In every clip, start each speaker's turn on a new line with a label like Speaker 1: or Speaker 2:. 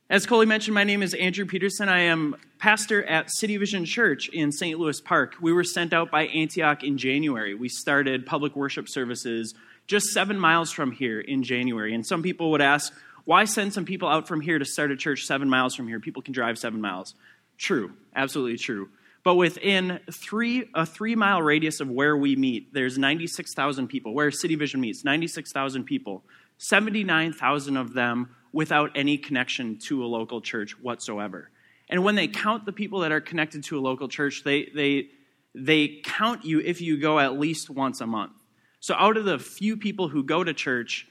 Speaker 1: As Coley mentioned, my name is Andrew Peterson. I am pastor at City Vision Church in St. Louis Park. We were sent out by Antioch in January. We started public worship services just 7 miles from here in January. And some people would ask, why send some people out from here to start a church 7 miles from here? People can drive 7 miles. True, absolutely true. But within a 3-mile radius of where we meet, there's 96,000 people. Where City Vision meets, 96,000 people. 79,000 of them without any connection to a local church whatsoever. And when they count the people that are connected to a local church, they count you if you go at least once a month. So out of the few people who go to church,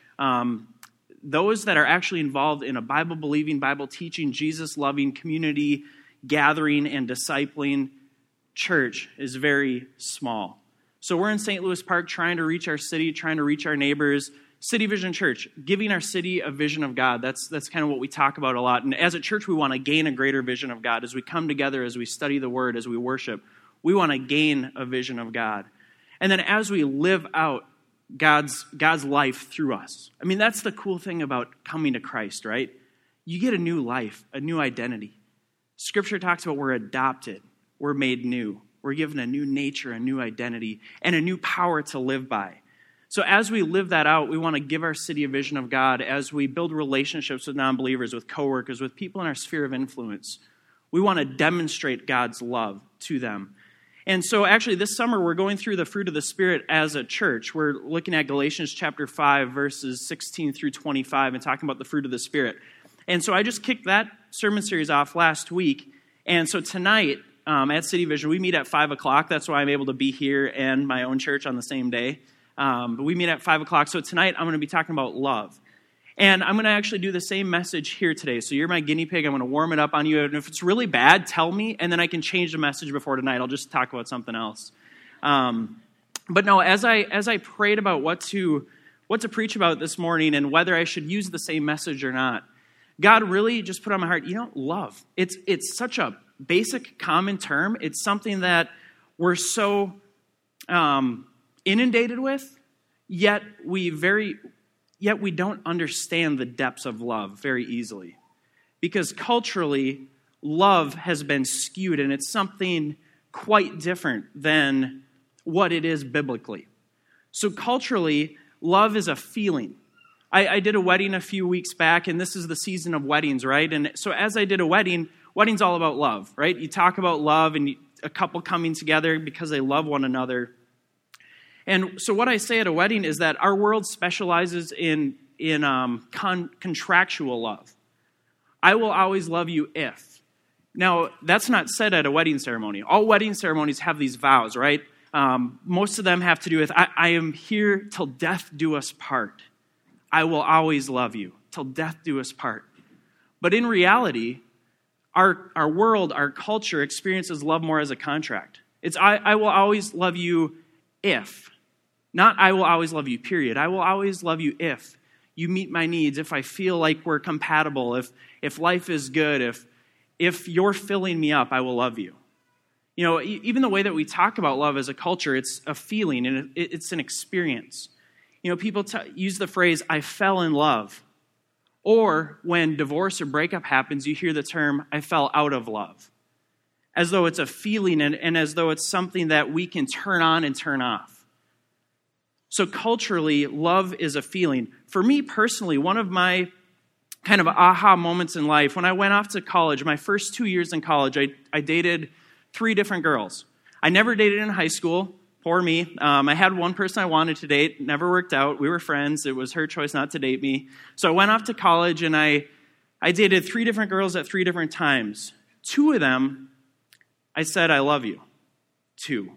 Speaker 1: those that are actually involved in a Bible-believing, Bible-teaching, Jesus-loving community gathering and discipling church is very small. So we're in St. Louis Park trying to reach our city, trying to reach our neighbors. City Vision Church, giving our city a vision of God. That's kind of what we talk about a lot. And as a church, we want to gain a greater vision of God. As we come together, as we study the Word, as we worship, we want to gain a vision of God. And then as we live out God's life through us. I mean, that's the cool thing about coming to Christ, right? You get a new life, a new identity. Scripture talks about we're adopted, we're made new. We're given a new nature, a new identity, and a new power to live by. So as we live that out, we want to give our city a vision of God as we build relationships with non-believers, with coworkers, with people in our sphere of influence. We want to demonstrate God's love to them. And so actually this summer, we're going through the fruit of the Spirit as a church. We're looking at Galatians chapter 5, verses 16 through 25, and talking about the fruit of the Spirit. And so I just kicked that sermon series off last week. And so tonight at City Vision, we meet at 5 o'clock. That's why I'm able to be here and my own church on the same day. But we meet at 5 o'clock. So tonight I'm going to be talking about love. And I'm going to actually do the same message here today. So you're my guinea pig. I'm going to warm it up on you. And if it's really bad, tell me, and then I can change the message before tonight. I'll just talk about something else. But no, as I prayed about what to preach about this morning and whether I should use the same message or not, God really just put on my heart, love. It's such a basic, common term. It's something that we're so inundated with, yet we don't understand the depths of love very easily. Because culturally, love has been skewed, and it's something quite different than what it is biblically. So culturally, love is a feeling. I did a wedding a few weeks back, and this is the season of weddings, right? And so as I did a wedding's all about love, right? You talk about love and a couple coming together because they love one another. And so what I say at a wedding is that our world specializes in contractual love. I will always love you if. Now, that's not said at a wedding ceremony. All wedding ceremonies have these vows, right? Most of them have to do with, I am here till death do us part. I will always love you till death do us part. But in reality, our world, our culture experiences love more as a contract. It's I will always love you if. Not I will always love you, period. I will always love you if you meet my needs, if I feel like we're compatible, if life is good, if you're filling me up, I will love you. Even the way that we talk about love as a culture, it's a feeling and it's an experience. People use the phrase, I fell in love. Or when divorce or breakup happens, you hear the term, I fell out of love. As though it's a feeling and as though it's something that we can turn on and turn off. So culturally, love is a feeling. For me personally, one of my kind of aha moments in life, when I went off to college, my first 2 years in college, I dated 3 different girls. I never dated in high school. Poor me. I had one person I wanted to date. Never worked out. We were friends. It was her choice not to date me. So I went off to college, and I dated 3 different girls at 3 different times. 2 of them, I said, I love you. 2.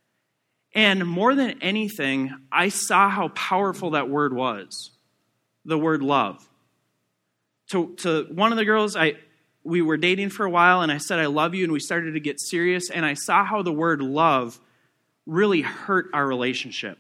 Speaker 1: And more than anything, I saw how powerful that word was, the word love. To one of the girls, we were dating for a while, and I said, I love you, and we started to get serious, and I saw how the word love really hurt our relationship.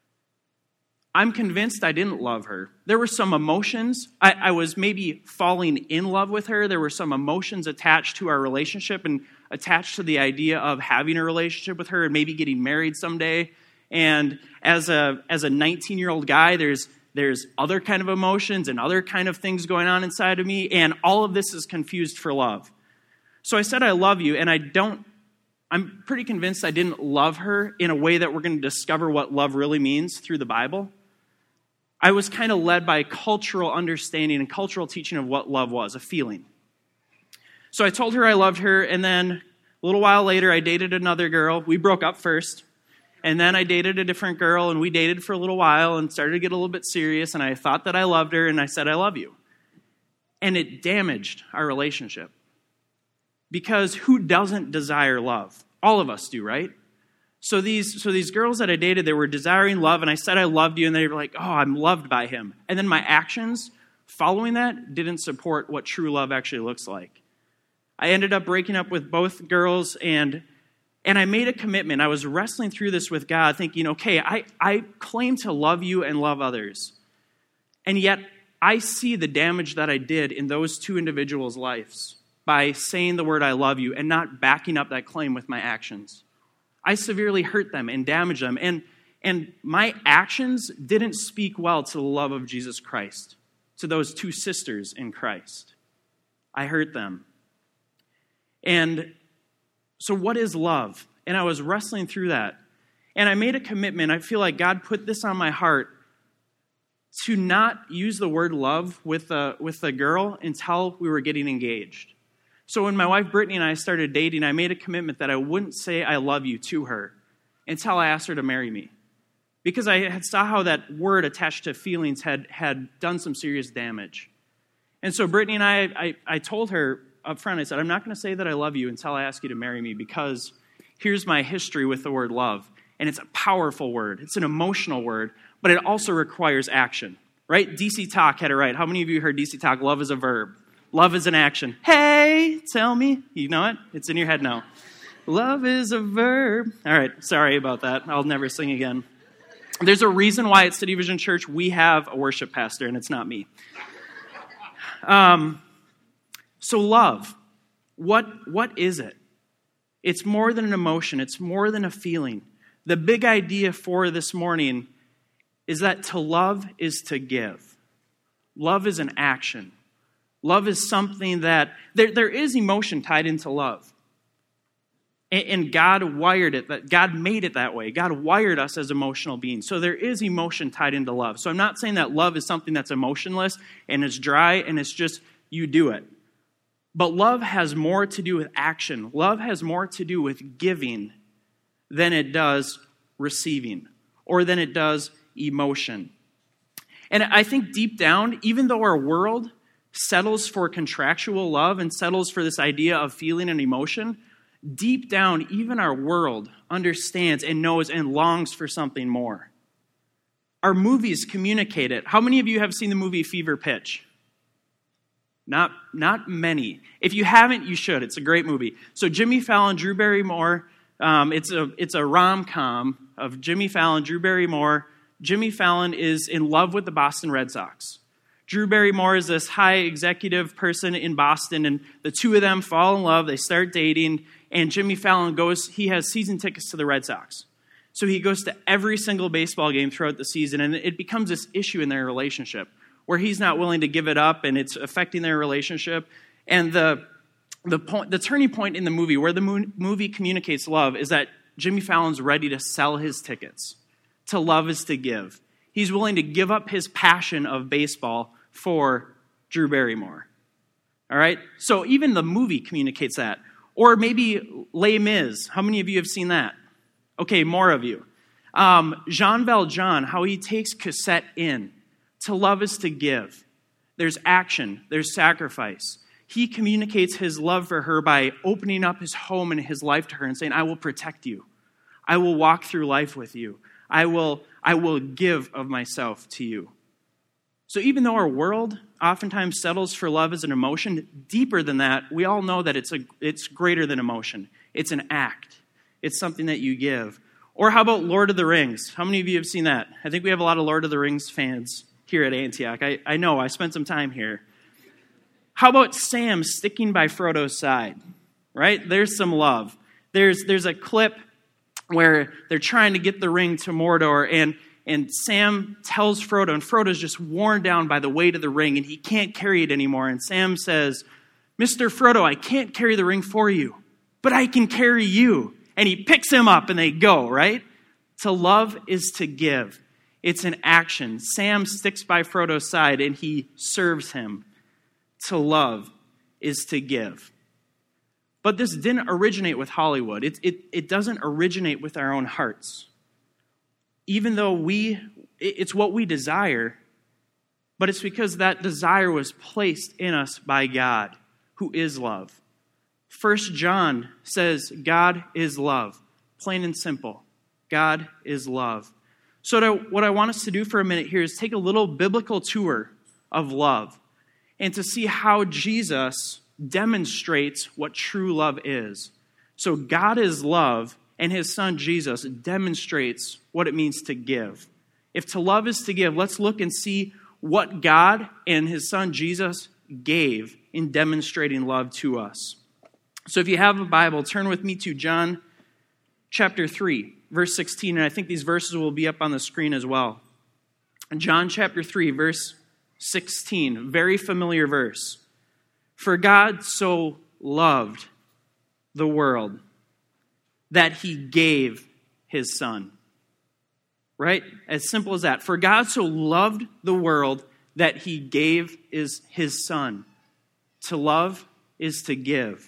Speaker 1: I'm convinced I didn't love her. There were some emotions. I was maybe falling in love with her. There were some emotions attached to our relationship and attached to the idea of having a relationship with her and maybe getting married someday. And as a 19-year-old guy, there's there's other kind of emotions and other kind of things going on inside of me, and all of this is confused for love. So I said, I love you, and I'm pretty convinced I didn't love her in a way that we're going to discover what love really means through the Bible. I was kind of led by cultural understanding and cultural teaching of what love was, a feeling. So I told her I loved her, and then a little while later, I dated another girl. We broke up first, and then I dated a different girl, and we dated for a little while and started to get a little bit serious, and I thought that I loved her, and I said, I love you. And it damaged our relationship. Because who doesn't desire love? All of us do, right? So these girls that I dated, they were desiring love, and I said I loved you, and they were like, oh, I'm loved by him. And then my actions following that didn't support what true love actually looks like. I ended up breaking up with both girls, and I made a commitment. I was wrestling through this with God, thinking, okay, I claim to love you and love others. And yet, I see the damage that I did in those two individuals' lives by saying the word I love you and not backing up that claim with my actions. I severely hurt them and damaged them. And my actions didn't speak well to the love of Jesus Christ, to those two sisters in Christ. I hurt them. And so what is love? And I was wrestling through that. And I made a commitment. I feel like God put this on my heart to not use the word love with a girl until we were getting engaged. So when my wife Brittany and I started dating, I made a commitment that I wouldn't say I love you to her until I asked her to marry me. Because I had saw how that word attached to feelings had done some serious damage. And so Brittany and I told her up front, I said, I'm not going to say that I love you until I ask you to marry me, because here's my history with the word love. And it's a powerful word. It's an emotional word, but it also requires action. Right? DC Talk had it right. How many of you heard DC Talk? Love is a verb. Love is an action. Hey, tell me. You know it? It's in your head now. Love is a verb. All right, sorry about that. I'll never sing again. There's a reason why at City Vision Church we have a worship pastor, and it's not me. So love, what is it? It's more than an emotion. It's more than a feeling. The big idea for this morning is that to love is to give. Love is an action. Love is something that, there is emotion tied into love. And God wired it, that God made it that way. God wired us as emotional beings. So there is emotion tied into love. So I'm not saying that love is something that's emotionless and it's dry and it's just you do it. But love has more to do with action. Love has more to do with giving than it does receiving or than it does emotion. And I think deep down, even though our world settles for contractual love and settles for this idea of feeling and emotion, deep down, even our world understands and knows and longs for something more. Our movies communicate it. How many of you have seen the movie Fever Pitch? Not many. If you haven't, you should. It's a great movie. So Jimmy Fallon, Drew Barrymore, it's a rom-com of Jimmy Fallon, Drew Barrymore. Jimmy Fallon is in love with the Boston Red Sox. Drew Barrymore is this high executive person in Boston, and the two of them fall in love. They start dating, and Jimmy Fallon he has season tickets to the Red Sox. So he goes to every single baseball game throughout the season, and it becomes this issue in their relationship where he's not willing to give it up, and it's affecting their relationship. And the turning point in the movie where the movie communicates love is that Jimmy Fallon's ready to sell his tickets. To love is to give. He's willing to give up his passion of baseball for Drew Barrymore. All right? So even the movie communicates that. Or maybe Les Mis. How many of you have seen that? Okay, more of you. Jean Valjean, how he takes Cosette in. To love is to give. There's action. There's sacrifice. He communicates his love for her by opening up his home and his life to her and saying, I will protect you. I will walk through life with you. I will give of myself to you. So even though our world oftentimes settles for love as an emotion, deeper than that, we all know that it's greater than emotion. It's an act. It's something that you give. Or how about Lord of the Rings? How many of you have seen that? I think we have a lot of Lord of the Rings fans here at Antioch. I know, I spent some time here. How about Sam sticking by Frodo's side? Right? There's some love. There's a clip where they're trying to get the ring to Mordor, And Sam tells Frodo, and Frodo's just worn down by the weight of the ring, and he can't carry it anymore. And Sam says, Mr. Frodo, I can't carry the ring for you, but I can carry you. And he picks him up, and they go, right? To love is to give. It's an action. Sam sticks by Frodo's side, and he serves him. To love is to give. But this didn't originate with Hollywood. It doesn't originate with our own hearts. Even though it's what we desire, but it's because that desire was placed in us by God, who is love. 1 John says God is love. Plain and simple. God is love. So what I want us to do for a minute here is take a little biblical tour of love and to see how Jesus demonstrates what true love is. So God is love, and his son Jesus demonstrates what it means to give. If to love is to give, let's look and see what God and his son Jesus gave in demonstrating love to us. So if you have a Bible, turn with me to John chapter 3, verse 16, and I think these verses will be up on the screen as well. John chapter 3, verse 16, very familiar verse. For God so loved the world that he gave his son. Right? As simple as that. For God so loved the world that he gave his son. To love is to give.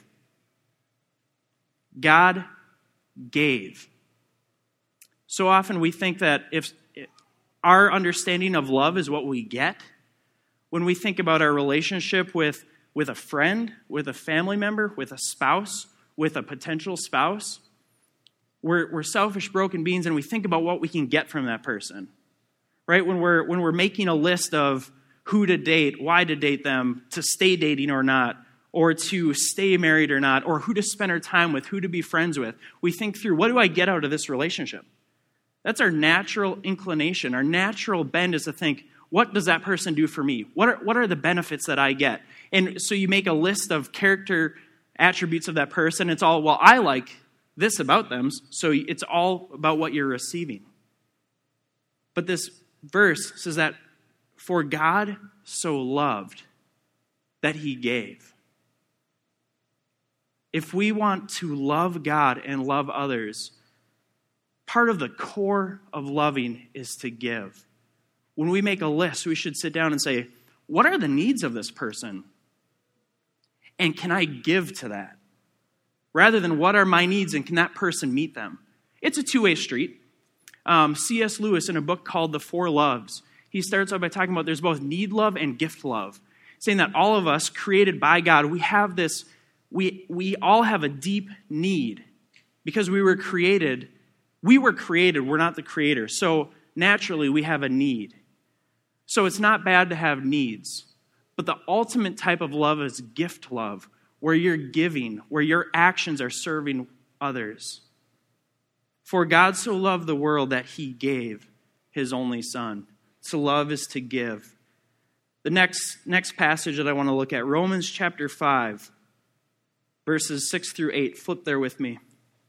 Speaker 1: God gave. So often we think that if our understanding of love is what we get, when we think about our relationship with a friend, with a family member, with a spouse, with a potential spouse, we're selfish, broken beings, and we think about what we can get from that person, right? When we're making a list of who to date, why to date them, to stay dating or not, or to stay married or not, or who to spend our time with, who to be friends with, we think through, what do I get out of this relationship? That's our natural inclination. Our natural bend is to think, what does that person do for me? What are the benefits that I get? And so you make a list of character attributes of that person. It's all, well, I like this about them, so it's all about what you're receiving. But this verse says that for God so loved that he gave. If we want to love God and love others, part of the core of loving is to give. When we make a list, we should sit down and say, what are the needs of this person? And can I give to that? Rather than what are my needs and can that person meet them? It's a two-way street. C.S. Lewis, in a book called The Four Loves, he starts out by talking about there's both need love and gift love, saying that all of us created by God, we have this, we all have a deep need because we were created, we're not the creator. So naturally we have a need. So it's not bad to have needs, but the ultimate type of love is gift love, where you're giving, where your actions are serving others. For God so loved the world that he gave his only son. To love is to give. The next passage that I want to look at, Romans chapter 5, verses 6 through 8. Flip there with me.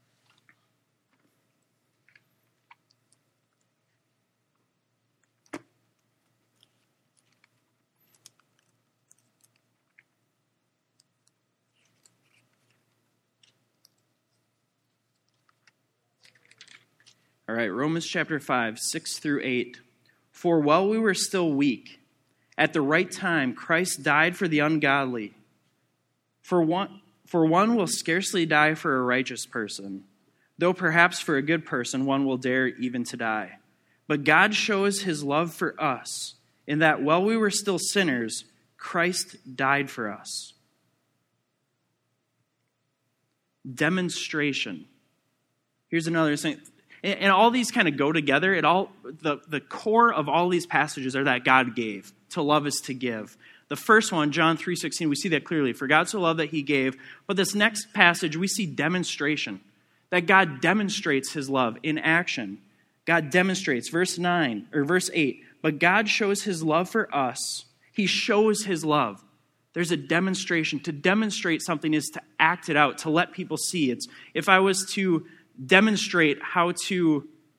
Speaker 1: All right, Romans chapter 5, 6 through 8. For while we were still weak, at the right time Christ died for the ungodly. For one will scarcely die for a righteous person, though perhaps for a good person one will dare even to die. But God shows his love for us, in that while we were still sinners, Christ died for us. Demonstration. Here's another thing. And all these kind of go together. The core of all these passages are that God gave. To love is to give. The first one, John 3:16, we see that clearly. For God so loved that he gave. But this next passage, we see demonstration. That God demonstrates his love in action. God demonstrates. Verse 8. But God shows his love for us. He shows his love. There's a demonstration. To demonstrate something is to act it out, to let people see. If I was to demonstrate how to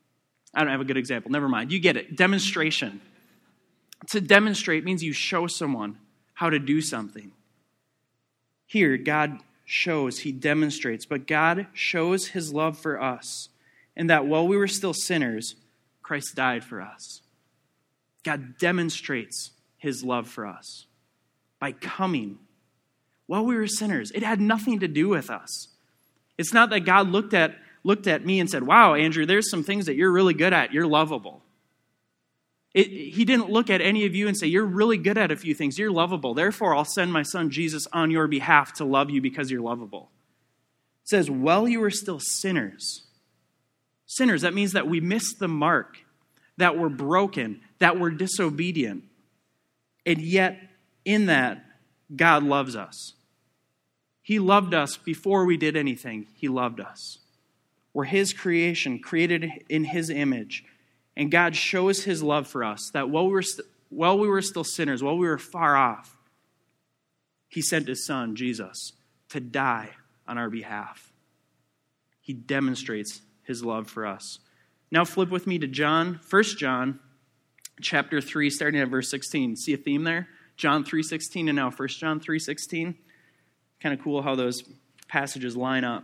Speaker 1: I don't have a good example. Never mind. You get it. Demonstration. To demonstrate means you show someone how to do something. Here, God shows, he demonstrates, but God shows his love for us, and that while we were still sinners, Christ died for us. God demonstrates his love for us by coming while we were sinners. It had nothing to do with us. It's not that God looked at me and said, wow, Andrew, there's some things that you're really good at. You're lovable. He didn't look at any of you and say, you're really good at a few things. You're lovable. Therefore, I'll send my son Jesus on your behalf to love you because you're lovable. It says, while you were still sinners. Sinners, that means that we missed the mark, that we're broken, that we're disobedient. And yet, in that, God loves us. He loved us before we did anything. He loved us. We're his creation, created in his image. And God shows his love for us, that while we were still sinners, while we were far off, he sent his son, Jesus, to die on our behalf. He demonstrates his love for us. Now flip with me to 1 John chapter 3, starting at verse 16. See a theme there? John 3:16 and now 1 John 3:16. Kind of cool how those passages line up.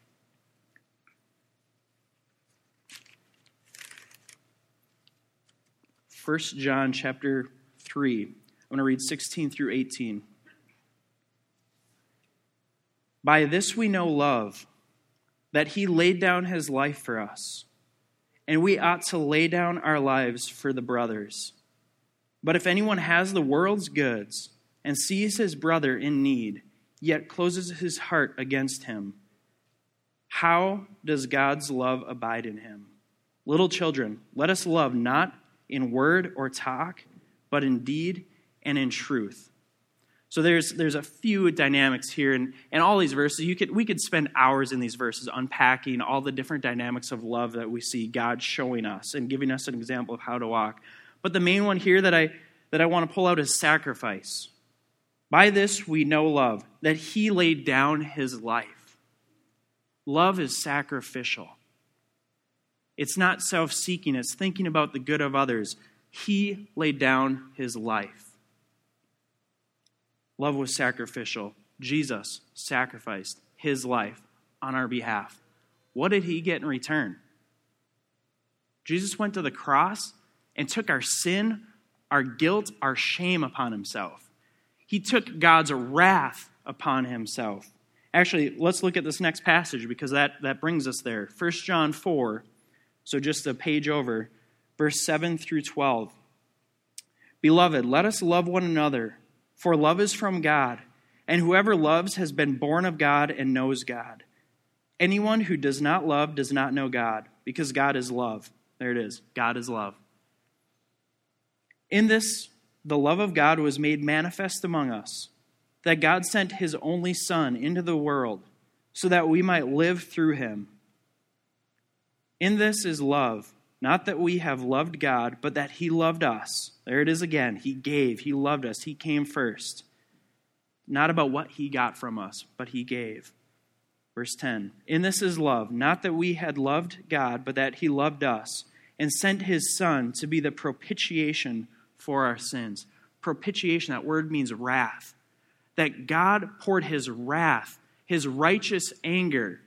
Speaker 1: 1 John chapter 3. I'm going to read 16 through 18. By this we know love, that he laid down his life for us, and we ought to lay down our lives for the brothers. But if anyone has the world's goods and sees his brother in need, yet closes his heart against him, how does God's love abide in him? Little children, let us love not in word or talk, but in deed and in truth. So there's a few dynamics here, and all these verses, we could spend hours in these verses unpacking all the different dynamics of love that we see God showing us and giving us an example of how to walk. But the main one here that I want to pull out is sacrifice. By this we know love, that he laid down his life. Love is sacrificial. It's not self-seeking. It's thinking about the good of others. He laid down his life. Love was sacrificial. Jesus sacrificed his life on our behalf. What did he get in return? Jesus went to the cross and took our sin, our guilt, our shame upon himself. He took God's wrath upon himself. Actually, let's look at this next passage because that brings us there. 1 John 4. So just a page over, verse 7 through 12. Beloved, let us love one another, for love is from God, and whoever loves has been born of God and knows God. Anyone who does not love does not know God, because God is love. There it is. God is love. In this, the love of God was made manifest among us, that God sent his only Son into the world, so that we might live through him. In this is love, not that we have loved God, but that he loved us. There it is again. He gave. He loved us. He came first. Not about what he got from us, but he gave. Verse 10. In this is love, not that we had loved God, but that he loved us and sent his Son to be the propitiation for our sins. Propitiation, that word means wrath. That God poured his wrath, his righteous anger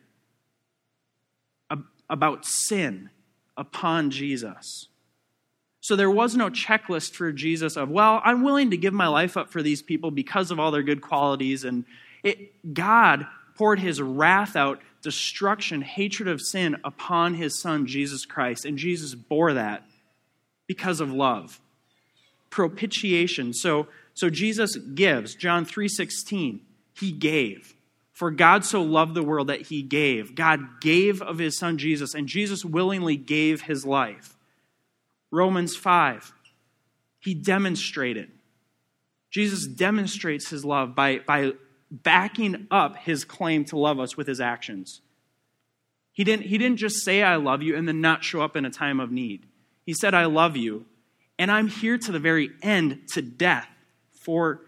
Speaker 1: about sin upon Jesus. So there was no checklist for Jesus of, well, I'm willing to give my life up for these people because of all their good qualities. And God poured his wrath out, destruction, hatred of sin upon his Son, Jesus Christ. And Jesus bore that because of love. Propitiation. So Jesus gives. John 3:16, he gave. For God so loved the world that he gave. God gave of his Son Jesus, and Jesus willingly gave his life. Romans 5, he demonstrated. Jesus demonstrates his love by backing up his claim to love us with his actions. He didn't just say, I love you, and then not show up in a time of need. He said, I love you, and I'm here to the very end, to death, for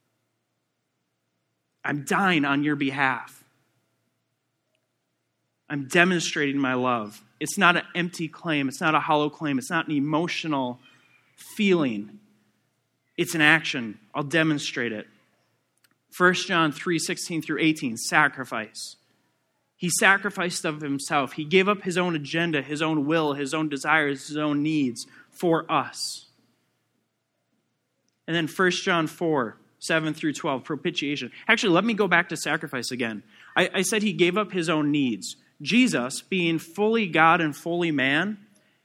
Speaker 1: I'm dying on your behalf. I'm demonstrating my love. It's not an empty claim. It's not a hollow claim. It's not an emotional feeling. It's an action. I'll demonstrate it. 1 John 3:16 through 18, sacrifice. He sacrificed of himself. He gave up his own agenda, his own will, his own desires, his own needs for us. And then 1 John 4:7 through 12, propitiation. Actually, let me go back to sacrifice again. I said he gave up his own needs. Jesus, being fully God and fully man,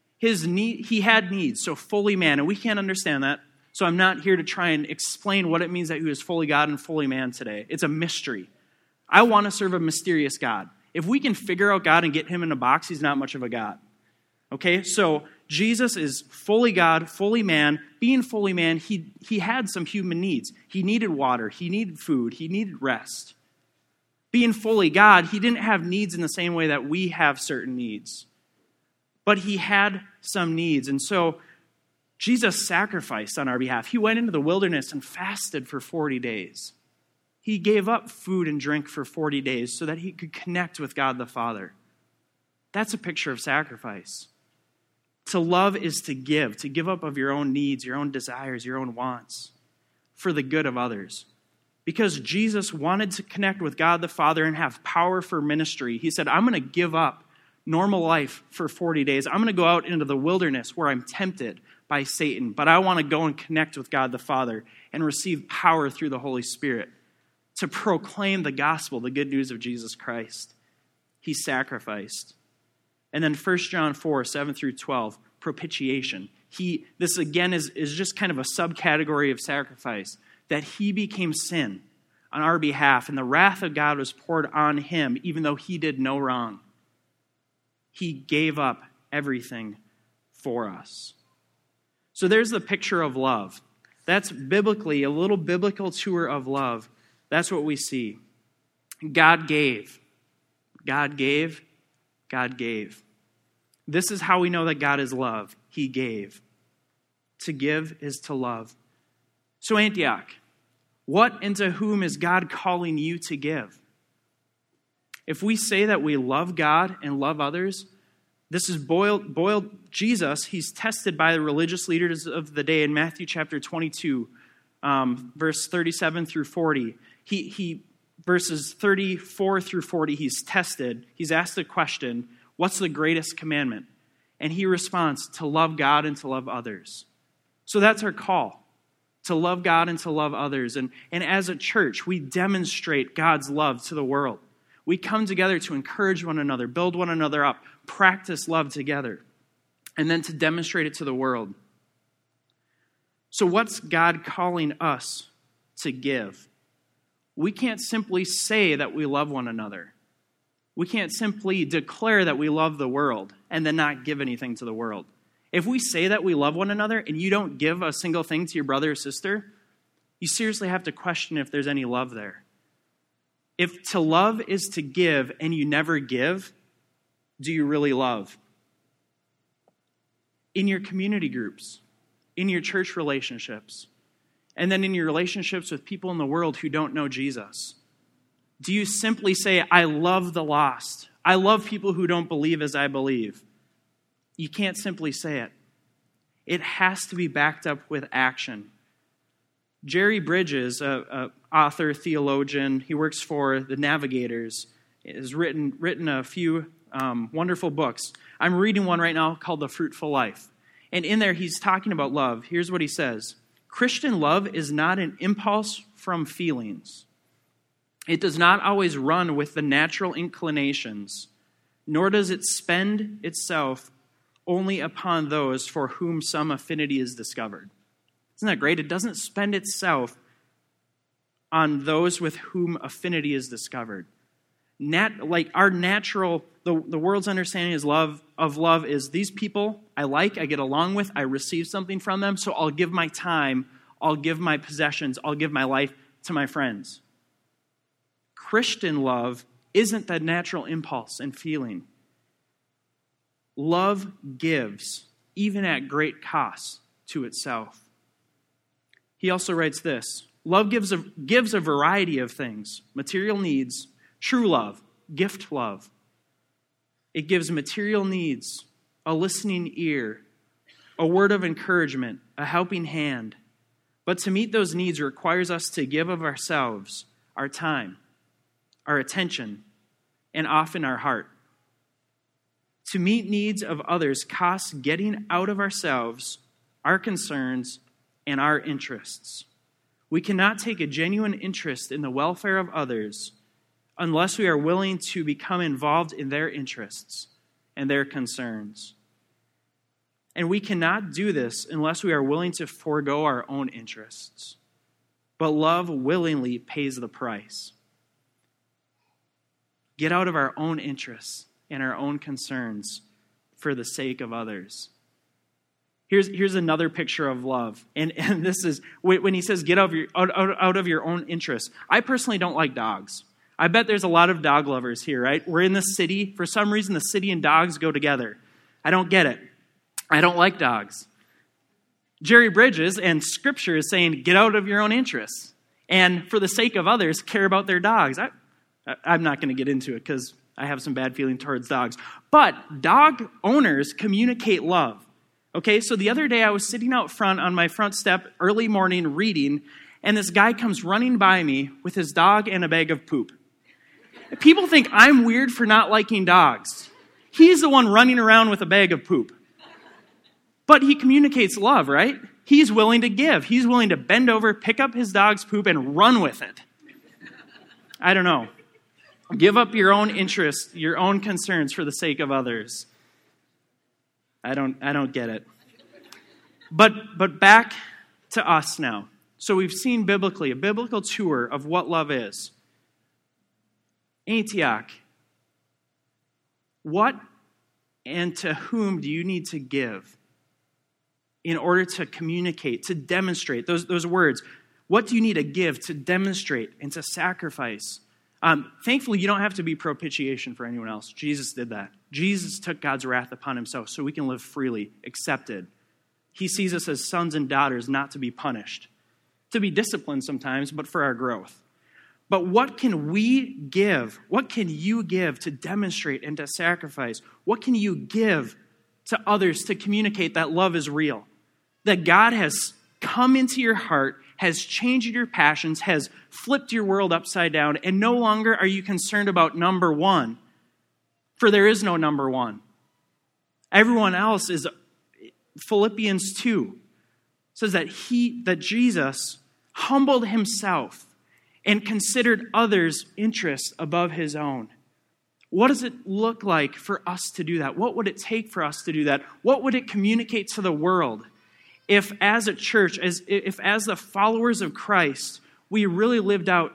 Speaker 1: he had needs, so fully man, and we can't understand that. So I'm not here to try and explain what it means that he was fully God and fully man today. It's a mystery. I want to serve a mysterious God. If we can figure out God and get him in a box, he's not much of a God. Okay, so Jesus is fully God, fully man. Being fully man, he had some human needs. He needed water, he needed food, he needed rest. Being fully God, he didn't have needs in the same way that we have certain needs. But he had some needs, and so Jesus sacrificed on our behalf. He went into the wilderness and fasted for 40 days. He gave up food and drink for 40 days so that he could connect with God the Father. That's a picture of sacrifice. To love is to give up of your own needs, your own desires, your own wants for the good of others. Because Jesus wanted to connect with God the Father and have power for ministry, he said, I'm going to give up normal life for 40 days. I'm going to go out into the wilderness where I'm tempted by Satan, but I want to go and connect with God the Father and receive power through the Holy Spirit to proclaim the gospel, the good news of Jesus Christ. He sacrificed. And then 1 John 4:7 through 12, propitiation. This again is just kind of a subcategory of sacrifice, that he became sin on our behalf, and the wrath of God was poured on him, even though he did no wrong. He gave up everything for us. So there's the picture of love. That's biblically, a little biblical tour of love. That's what we see. God gave. God gave. God gave. This is how we know that God is love. He gave. To give is to love. So Antioch, what and to whom is God calling you to give? If we say that we love God and love others, this is boiled. Jesus, he's tested by the religious leaders of the day in Matthew chapter 22, verse 37 through 40. He verses 34 through 40, he's tested. He's asked a question, what's the greatest commandment? And he responds, to love God and to love others. So that's our call, to love God and to love others. And as a church, we demonstrate God's love to the world. We come together to encourage one another, build one another up, practice love together, and then to demonstrate it to the world. So what's God calling us to give? We can't simply say that we love one another. We can't simply declare that we love the world and then not give anything to the world. If we say that we love one another and you don't give a single thing to your brother or sister, you seriously have to question if there's any love there. If to love is to give and you never give, do you really love? In your community groups, in your church relationships, and then in your relationships with people in the world who don't know Jesus, do you simply say, I love the lost? I love people who don't believe as I believe? You can't simply say it. It has to be backed up with action. Jerry Bridges, an author, theologian, he works for the Navigators, has written a few wonderful books. I'm reading one right now called The Fruitful Life. And in there, he's talking about love. Here's what he says. Christian love is not an impulse from feelings. It does not always run with the natural inclinations, nor does it spend itself only upon those for whom some affinity is discovered. Isn't that great? It doesn't spend itself on those with whom affinity is discovered. Like our natural, the world's understanding of love is these people I like, I get along with, I receive something from them, so I'll give my time, I'll give my possessions, I'll give my life to my friends. Christian love isn't that natural impulse and feeling. Love gives, even at great cost to itself. He also writes this, love gives a variety of things, material needs, true love, gift love. It gives material needs, a listening ear, a word of encouragement, a helping hand. But to meet those needs requires us to give of ourselves, our time, our attention, and often our heart. To meet needs of others costs getting out of ourselves, our concerns, and our interests. We cannot take a genuine interest in the welfare of others unless we are willing to become involved in their interests and their concerns. And we cannot do this unless we are willing to forego our own interests. But love willingly pays the price. Get out of our own interests and our own concerns for the sake of others. Here's another picture of love. And this is when he says get out of your own interests. I personally don't like dogs. I bet there's a lot of dog lovers here, right? We're in the city. For some reason, the city and dogs go together. I don't get it. I don't like dogs. Jerry Bridges and Scripture is saying, get out of your own interests. And for the sake of others, care about their dogs. I'm not going to get into it because I have some bad feeling towards dogs. But dog owners communicate love. Okay, so the other day I was sitting out front on my front step early morning reading, and this guy comes running by me with his dog and a bag of poop. People think I'm weird for not liking dogs. He's the one running around with a bag of poop. But he communicates love, right? He's willing to give. He's willing to bend over, pick up his dog's poop, and run with it. I don't know. Give up your own interests, your own concerns for the sake of others. I don't get it. But back to us now. So we've seen biblically, a biblical tour of what love is. Antioch, what and to whom do you need to give in order to communicate, to demonstrate those words? What do you need to give to demonstrate and to sacrifice? Thankfully, you don't have to be propitiation for anyone else. Jesus did that. Jesus took God's wrath upon himself so we can live freely, accepted. He sees us as sons and daughters, not to be punished, to be disciplined sometimes, but for our growth. But what can we give? What can you give to demonstrate and to sacrifice? What can you give to others to communicate that love is real? That God has come into your heart, has changed your passions, has flipped your world upside down, and no longer are you concerned about number one, for there is no number one. Everyone else is, Philippians 2 says that Jesus humbled himself and considered others' interests above his own. What does it look like for us to do that? What would it take for us to do that? What would it communicate to the world if as a church, if as the followers of Christ, we really lived out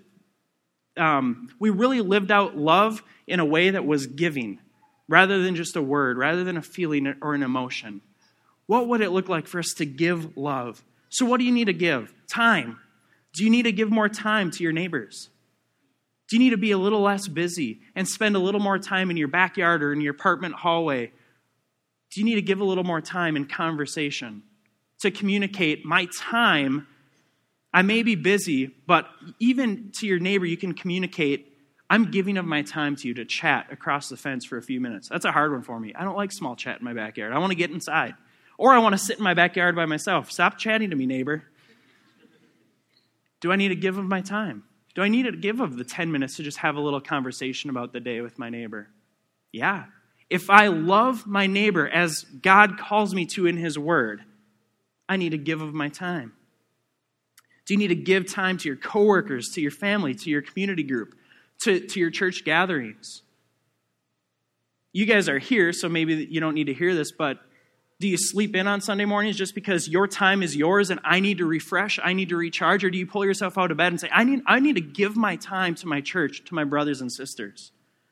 Speaker 1: love in a way that was giving, rather than just a word, rather than a feeling or an emotion? What would it look like for us to give love? So what do you need to give? Time. Do you need to give more time to your neighbors? Do you need to be a little less busy and spend a little more time in your backyard or in your apartment hallway? Do you need to give a little more time in conversation to communicate my time? I may be busy, but even to your neighbor, you can communicate, I'm giving of my time to you to chat across the fence for a few minutes. That's a hard one for me. I don't like small chat in my backyard. I want to get inside. Or I want to sit in my backyard by myself. Stop chatting to me, neighbor. Do I need to give of my time? Do I need to give of the 10 minutes to just have a little conversation about the day with my neighbor? Yeah. If I love my neighbor as God calls me to in his word, I need to give of my time. Do you need to give time to your coworkers, to your family, to your community group, to your church gatherings? You guys are here, so maybe you don't need to hear this, but do you sleep in on Sunday mornings just because your time is yours and I need to refresh, I need to recharge? Or do you pull yourself out of bed and say, I need to give my time to my church, to my brothers and sisters?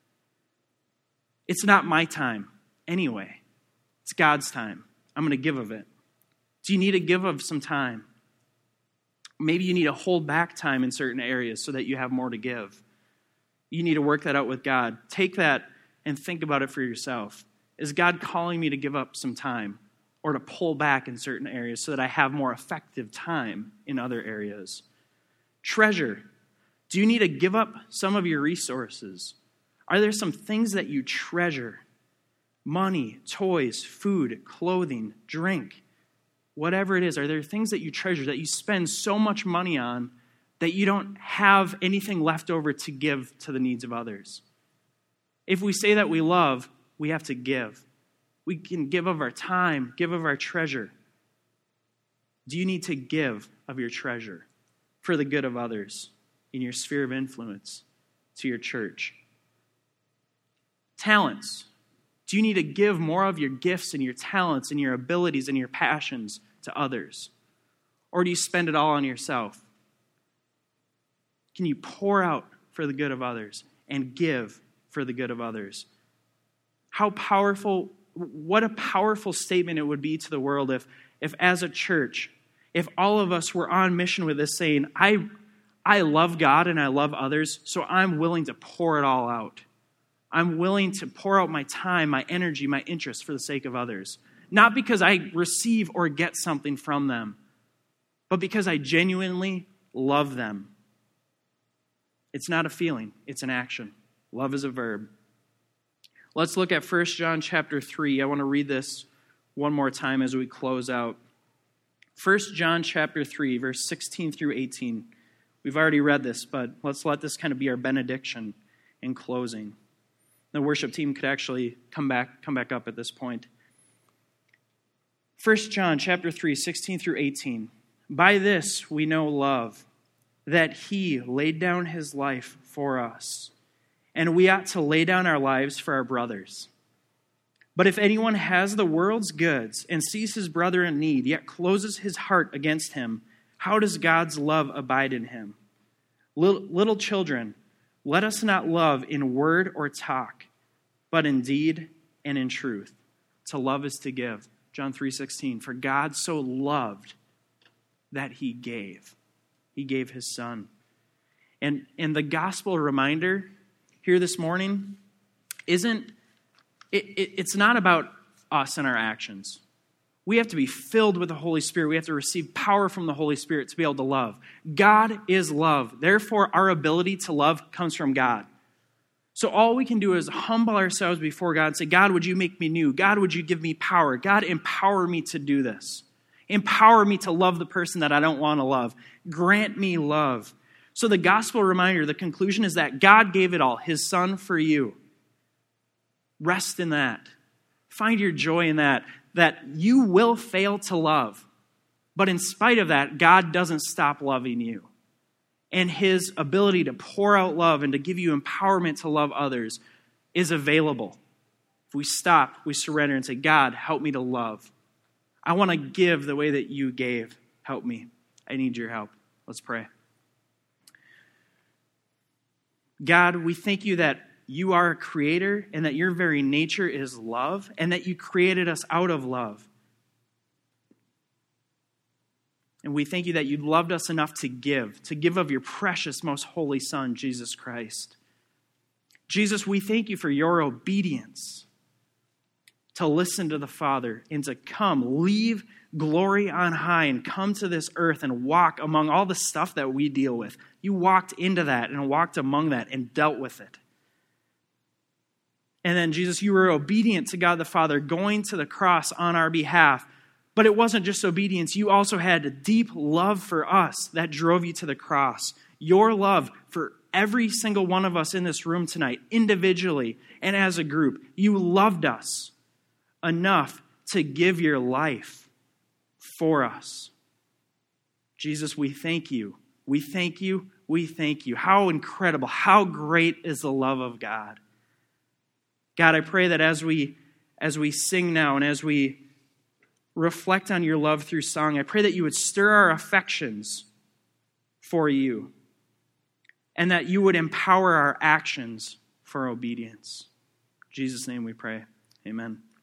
Speaker 1: It's not my time anyway. It's God's time. I'm going to give of it. Do you need to give of some time? Maybe you need to hold back time in certain areas so that you have more to give. You need to work that out with God. Take that and think about it for yourself. Is God calling me to give up some time or to pull back in certain areas so that I have more effective time in other areas? Treasure. Do you need to give up some of your resources? Are there some things that you treasure? Money, toys, food, clothing, drink, whatever it is. Are there things that you treasure that you spend so much money on that you don't have anything left over to give to the needs of others? If we say that we love, we have to give. We can give of our time, give of our treasure. Do you need to give of your treasure for the good of others in your sphere of influence to your church? Talents. Do you need to give more of your gifts and your talents and your abilities and your passions to others? Or do you spend it all on yourself? Can you pour out for the good of others and give for the good of others? What a powerful statement it would be to the world if as a church, if all of us were on mission with this saying, I love God and I love others, so I'm willing to pour it all out. I'm willing to pour out my time, my energy, my interest for the sake of others. Not because I receive or get something from them, but because I genuinely love them. It's not a feeling, it's an action. Love is a verb. Let's look at 1 John chapter 3. I want to read this one more time as we close out. 1 John chapter 3, verse 16 through 18. We've already read this, but let's let this kind of be our benediction in closing. The worship team could actually come back up at this point. 1 John chapter 3, 16 through 18. By this we know love, that he laid down his life for us, and we ought to lay down our lives for our brothers. But if anyone has the world's goods and sees his brother in need, yet closes his heart against him, how does God's love abide in him? Little children, let us not love in word or talk, but in deed and in truth. To love is to give. John 3:16. For God so loved that he gave. He gave his son. And the gospel reminder here this morning it's not about us and our actions. We have to be filled with the Holy Spirit. We have to receive power from the Holy Spirit to be able to love. God is love. Therefore, our ability to love comes from God. So all we can do is humble ourselves before God and say, God, would you make me new? God, would you give me power? God, empower me to do this. Empower me to love the person that I don't want to love. Grant me love. So the gospel reminder, the conclusion is that God gave it all, his son for you. Rest in that. Find your joy in that you will fail to love. But in spite of that, God doesn't stop loving you. And his ability to pour out love and to give you empowerment to love others is available. If we stop, we surrender and say, God, help me to love. I want to give the way that you gave. Help me. I need your help. Let's pray. God, we thank you that you are a creator and that your very nature is love and that you created us out of love. And we thank you that you loved us enough to give of your precious, most holy Son, Jesus Christ. Jesus, we thank you for your obedience to listen to the Father and to leave glory on high and come to this earth and walk among all the stuff that we deal with. You walked into that and walked among that and dealt with it. And then, Jesus, you were obedient to God the Father, going to the cross on our behalf. But it wasn't just obedience. You also had a deep love for us that drove you to the cross. Your love for every single one of us in this room tonight, individually and as a group. You loved us enough to give your life for us. Jesus, we thank you. We thank you. We thank you. How incredible, how great is the love of God. God, I pray that as we sing now and as we reflect on your love through song, I pray that you would stir our affections for you and that you would empower our actions for obedience. In Jesus' name we pray. Amen.